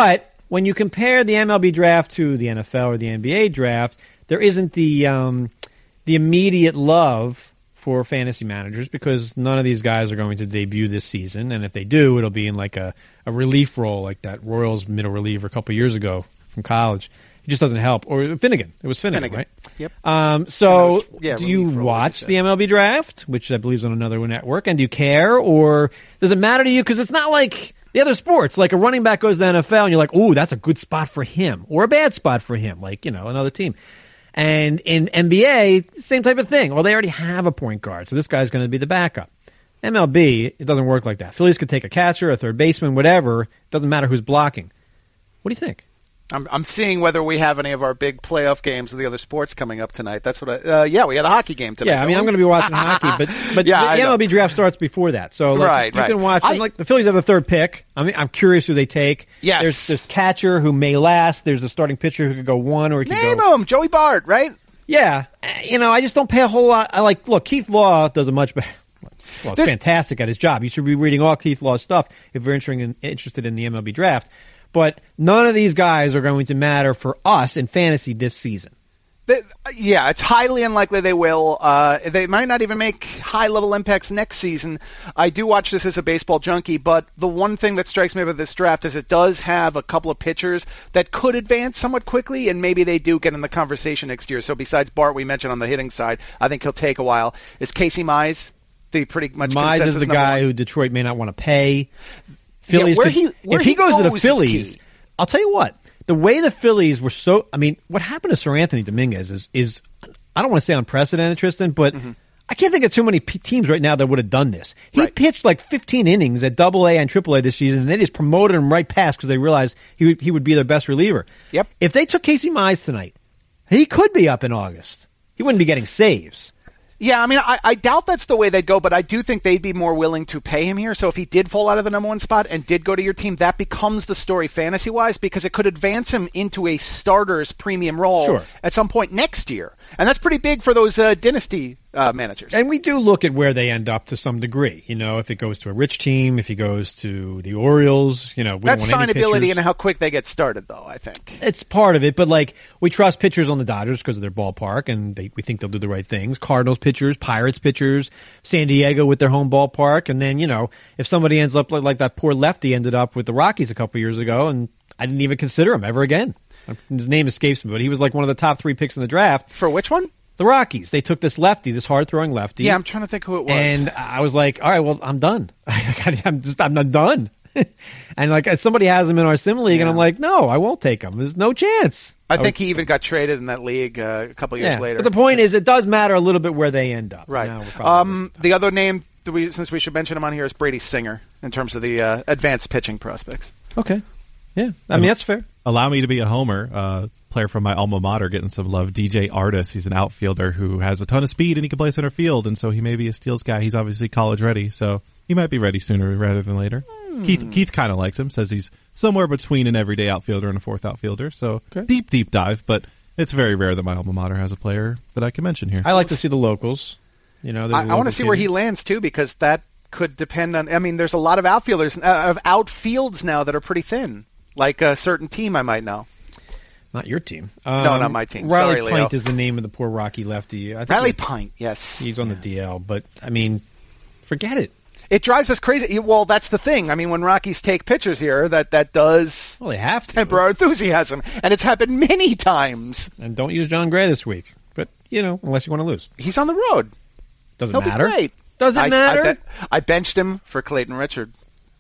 when you compare the M L B draft to the N F L or the N B A draft, there isn't the um, the immediate love for fantasy managers because none of these guys are going to debut this season, and if they do, it'll be in like a, a relief role like that Royals middle reliever a couple years ago from college. It just doesn't help. Or Finnegan. It was Finnegan, Finnegan. right? Yep. Um, so was, yeah, do you relief role, watch like the M L B draft, which I believe is on another network, and do you care, or does it matter to you? Because it's not like the other sports. Like a running back goes to the N F L, and you're like, ooh, that's a good spot for him, or a bad spot for him, like, you know, another team. And in N B A, same type of thing. Well, they already have a point guard, so this guy's going to be the backup. M L B, it doesn't work like that. Phillies could take a catcher, a third baseman, whatever. It doesn't matter who's blocking. What do you think? I'm, I'm seeing whether we have any of our big playoff games of the other sports coming up tonight. That's what I. Uh, yeah, we had a hockey game tonight. Yeah, I mean, I'm going to be watching hockey, but but yeah, the M L B draft starts before that, so like, right, you right. can watch. I, like the Phillies have the third pick. I mean, I'm curious who they take. Yes. There's this catcher who may last. There's a starting pitcher who could go one or he could Name go. him, Joey Bart, right? Yeah, you know, I just don't pay a whole lot. I like look, Keith Law does a much better. Well, it's There's, fantastic at his job. You should be reading all Keith Law's stuff if you're interested in, interested in the M L B draft. But none of these guys are going to matter for us in fantasy this season. They, yeah, it's highly unlikely they will. Uh, they might not even make high-level impacts next season. I do watch this as a baseball junkie, but the one thing that strikes me about this draft is it does have a couple of pitchers that could advance somewhat quickly, and maybe they do get in the conversation next year. So besides Bart, we mentioned on the hitting side, I think he'll take a while. Is Casey Mize the pretty much Mize is the guy one? who Detroit may not want to pay. Phillies yeah, where could, he, where if he, he goes, goes to the Phillies, key. I'll tell you what. The way the Phillies were so, I mean, what happened to Sir Anthony Dominguez is, is I don't want to say unprecedented, Tristan, but mm-hmm. I can't think of too many p- teams right now that would have done this. He right. pitched like fifteen innings at Double A and Triple A this season, and they just promoted him right past because they realized he would, he would be their best reliever. Yep. If they took Casey Mize tonight, he could be up in August. He wouldn't be getting saves. Yeah, I mean, I, I doubt that's the way they'd go, but I do think they'd be more willing to pay him here. So if he did fall out of the number one spot and did go to your team, that becomes the story fantasy-wise because it could advance him into a starter's premium role sure. at some point next year. And that's pretty big for those uh, dynasty uh, managers. And we do look at where they end up to some degree. You know, if it goes to a rich team, if he goes to the Orioles, you know, we that's don't want any signability pitchers. and how quick they get started, though, I think. It's part of it, but like we trust pitchers on the Dodgers because of their ballpark, and they, we think they'll do the right things. Cardinals pitchers, Pirates pitchers, San Diego with their home ballpark, and then, you know, if somebody ends up like, like that poor lefty ended up with the Rockies a couple years ago, and I didn't even consider him ever again. His name escapes me, but he was like one of the top three picks in the draft. For which one? The Rockies. They took this lefty, this hard-throwing lefty. Yeah, I'm trying to think who it was. And I was like, all right, well, I'm done. I'm just, I'm not done. And like somebody has him in our sim league, yeah. and I'm like, no, I won't take him. There's no chance. I, I think would, he even got traded in that league uh, a couple years yeah, later. But the point is, it does matter a little bit where they end up. Right. Um, the other name, that we, since we should mention him on here, is Brady Singer in terms of the uh, advanced pitching prospects. Okay. Yeah, I mean, that's fair. Allow me to be a homer. Uh, player from my alma mater getting some love. D J Artis. He's an outfielder who has a ton of speed and he can play center field, and so he may be a steals guy. He's obviously college ready, so he might be ready sooner rather than later. Hmm. Keith Keith kind of likes him. Says he's somewhere between an everyday outfielder and a fourth outfielder. So okay. deep deep dive, but it's very rare that my alma mater has a player that I can mention here. I like to see the locals. You know, I, I want to see where he lands too, because that could depend on. I mean, there's a lot of outfielders uh, of outfields now that are pretty thin. Like a certain team I might know. Not your team. Um, no, not my team. Riley Sorry, Pint Leo. is the name of the poor Rocky lefty. I think Riley he, Pint, yes. He's on the D L, but, I mean, forget it. It drives us crazy. Well, that's the thing. I mean, when Rockies take pitchers here, that, that does well, they have to. temper our enthusiasm. And it's happened many times. And don't use John Gray this week. But, you know, unless you want to lose. He's on the road. Doesn't He'll matter. Be great. Doesn't I, matter. I, be- I benched him for Clayton Richard.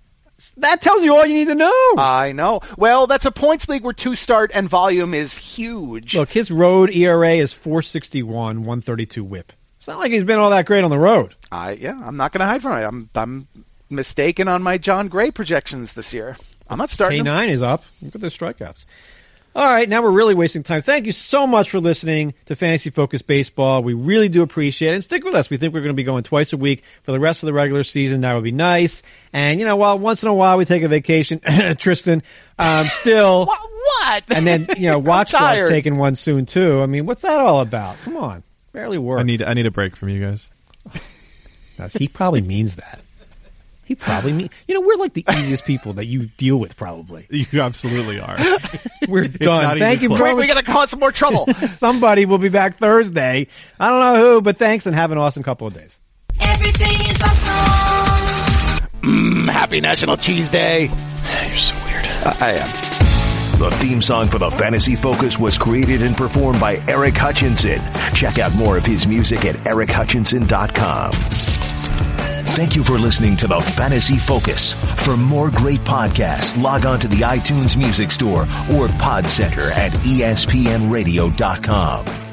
That tells you all you need to know. I know. Well, that's a points league where two start and volume is huge. Look, his road E R A is four sixty-one, one thirty-two whip. It's not like he's been all that great on the road. I yeah, I'm not going to hide from it. I'm I'm mistaken on my John Gray projections this year. I'm not starting. K nine is up. Look at the strikeouts. All right, now we're really wasting time. Thank you so much for listening to Fantasy Focus Baseball. We really do appreciate it. And stick with us. We think we're going to be going twice a week for the rest of the regular season. That would be nice. And, you know, while once in a while we take a vacation, Tristan, um, still. What? what? And then, you know, Watch Squad's taking one soon, too. I mean, what's that all about? Come on. Barely work. I need I need a break from you guys. He probably means that. He probably mean, you know, we're like the easiest people that you deal with, probably. You absolutely are. We're done. not Thank you, even bro. Wait, we got to cause some more trouble. Somebody will be back Thursday. I don't know who, but thanks and have an awesome couple of days. Everything is awesome. Mmm, happy National Cheese Day. You're so weird. I, I am. The theme song for the Fantasy Focus was created and performed by Eric Hutchinson. Check out more of his music at eric hutchinson dot com. Thank you for listening to the Fantasy Focus. For more great podcasts, log on to the iTunes Music Store or Pod Center at E S P N radio dot com.